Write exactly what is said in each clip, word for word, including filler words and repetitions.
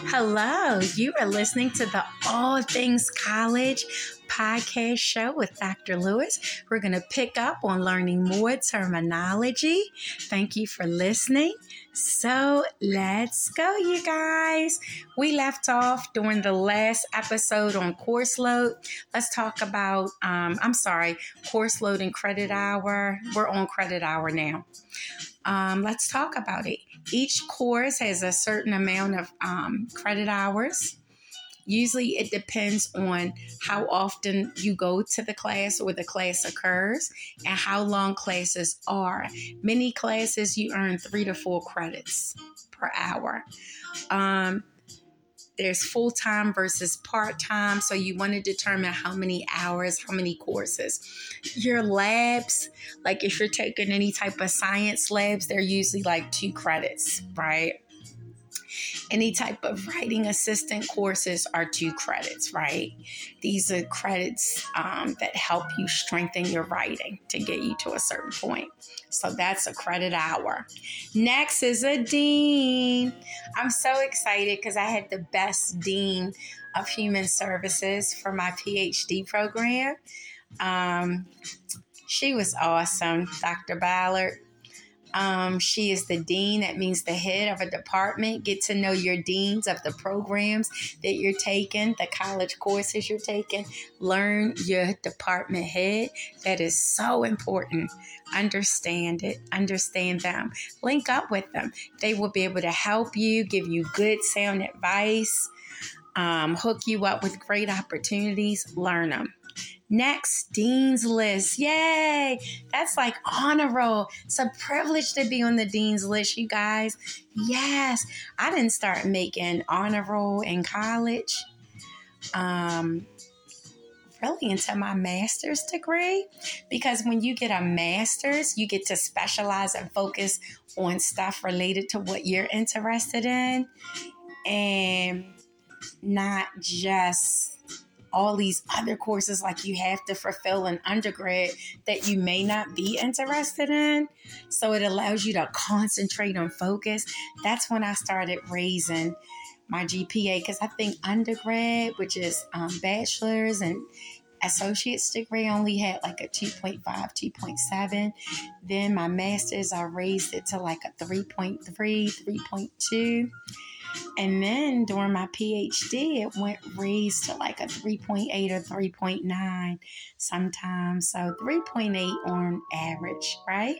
Hello, you are listening to the All Things College podcast show with Doctor Lewis. We're going to pick up on learning more terminology. Thank you for listening. So let's go, you guys. We left off during the last episode on course load. Let's talk about, um, I'm sorry, course load and credit hour. We're on credit hour now. Um, let's talk about it. Each course has a certain amount of um, credit hours. Usually it depends on how often you go to the class or the class occurs and how long classes are. Many classes you earn three to four credits per hour. Um, There's full-time versus part-time, so you want to determine how many hours, how many courses. Your labs, like if you're taking any type of science labs, they're usually like two credits, right? Any type of writing assistant courses are two credits, right? These are credits um, that help you strengthen your writing to get you to a certain point. So that's a credit hour. Next is a dean. I'm so excited because I had the best dean of human services for my P H D program. Um, she was awesome, Doctor Ballard. Um, she is the dean. That means the head of a department. Get to know your deans of the programs that you're taking, the college courses you're taking. Learn your department head. That is so important. Understand it. Understand them. Link up with them. They will be able to help you, give you good sound advice, um, hook you up with great opportunities. Learn them. Next, Dean's List. Yay! That's like honor roll. It's a privilege to be on the Dean's List, you guys. Yes, I didn't start making honor roll in college. Um, really into my master's degree, because when you get a master's, you get to specialize and focus on stuff related to what you're interested in, and not just all these other courses like you have to fulfill in undergrad that you may not be interested in. So it allows you to concentrate and focus. That's when I started raising my G P A, because I think undergrad, which is um, bachelor's and associate's degree, only had like a two point five, two point seven. Then my master's, I raised it to like a three point three, three point two. And then during my P H D, it went raised to like a three point eight or three point nine sometimes. So three point eight on average, right?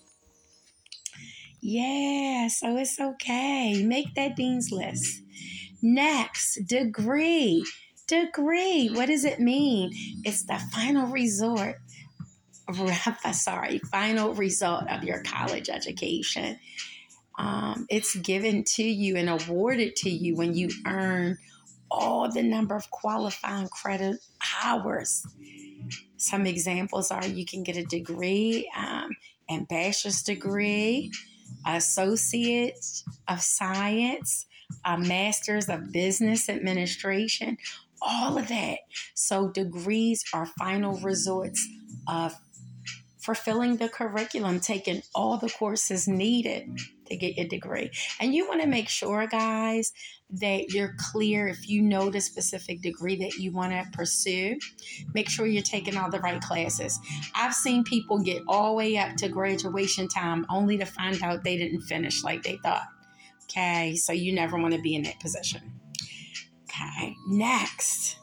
Yeah, so it's okay. Make that Dean's List. Next, degree. Degree. What does it mean? It's the final resort. Sorry, final result of your college education. Um, it's given to you and awarded to you when you earn all the number of qualifying credit hours. Some examples are you can get a degree, um, and bachelor's degree, associate of science, a master's of business administration, all of that. So degrees are final resorts of fulfilling the curriculum, taking all the courses needed to get your degree. And you want to make sure, guys, that you're clear if you know the specific degree that you want to pursue. Make sure you're taking all the right classes. I've seen people get all the way up to graduation time only to find out they didn't finish like they thought. Okay, so you never want to be in that position. Okay, next.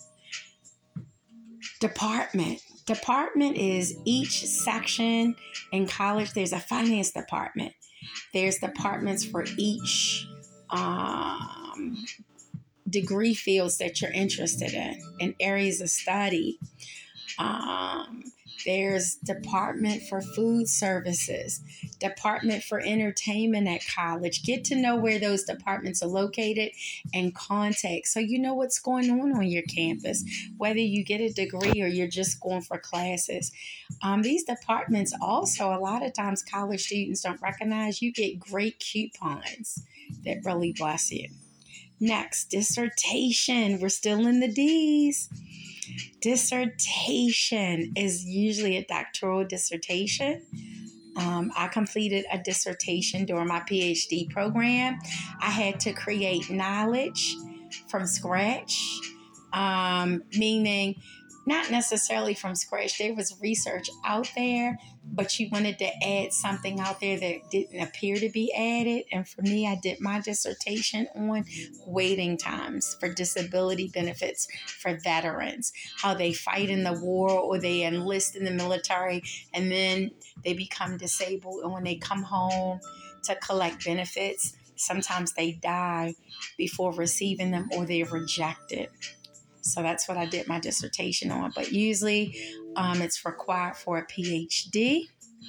Department. Department is each section in college. There's a finance department. There's departments for each um, degree fields that you're interested in and areas of study. Um, there's department for food services, department for entertainment at college. Get to know where those departments are located and contact so you know what's going on on your campus, whether you get a degree or you're just going for classes. Um, these departments also, a lot of times college students don't recognize, you get great coupons that really bless you. Next, dissertation. We're still in the D's. Dissertation is usually a doctoral dissertation. Um, I completed a dissertation during my PhD program. I had to create knowledge from scratch, um, meaning not necessarily from scratch. There was research out there, but you wanted to add something out there that didn't appear to be added. And for me, I did my dissertation on waiting times for disability benefits for veterans, how they fight in the war or they enlist in the military and then they become disabled. And when they come home to collect benefits, sometimes they die before receiving them or they're rejected. So that's what I did my dissertation on. But usually um, it's required for a PhD.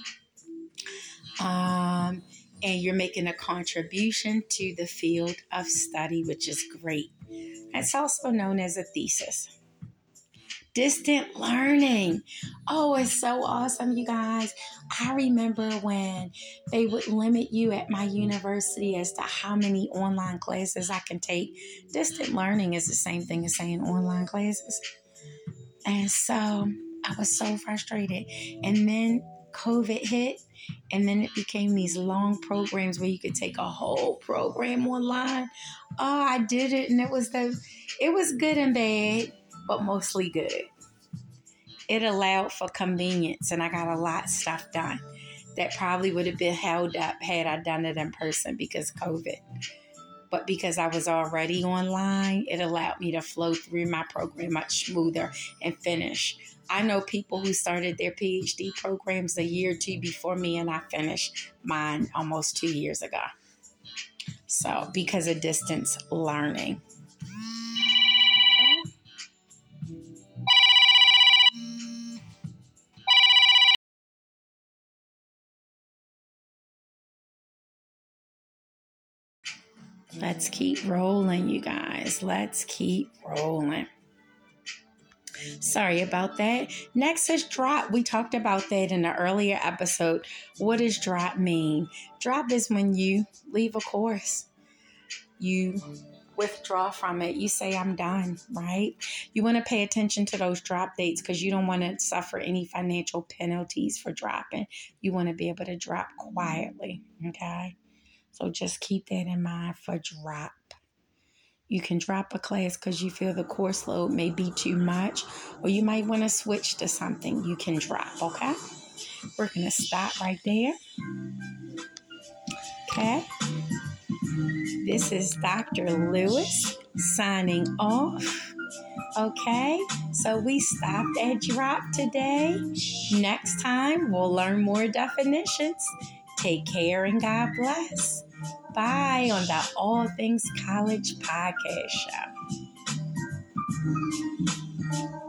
Um, and you're making a contribution to the field of study, which is great. It's also known as a thesis. Distant learning. Oh, it's so awesome, you guys. I remember when they would limit you at my university as to how many online classes I can take. Distant learning is the same thing as saying online classes. And so I was so frustrated. And then COVID hit, and then it became these long programs where you could take a whole program online. Oh, I did it, and it was the, it was good and bad, but mostly good. It allowed for convenience, and I got a lot of stuff done that probably would have been held up had I done it in person because of COVID. But because I was already online, it allowed me to flow through my program much smoother and finish. I know people who started their PhD programs a year or two before me, and I finished mine almost two years ago. So because of distance learning. Let's keep rolling, you guys. Let's keep rolling. Sorry about that. Next is drop. We talked about that in an earlier episode. What does drop mean? Drop is when you leave a course. You withdraw from it. You say, I'm done, right? You want to pay attention to those drop dates because you don't want to suffer any financial penalties for dropping. You want to be able to drop quietly, okay? So just keep that in mind for drop. You can drop a class because you feel the course load may be too much, or you might want to switch to something you can drop, okay? We're going to stop right there. Okay. This is Doctor Lewis signing off. Okay, so we stopped at drop today. Next time, we'll learn more definitions. Take care and God bless. Bye on the All Things College Podcast Show.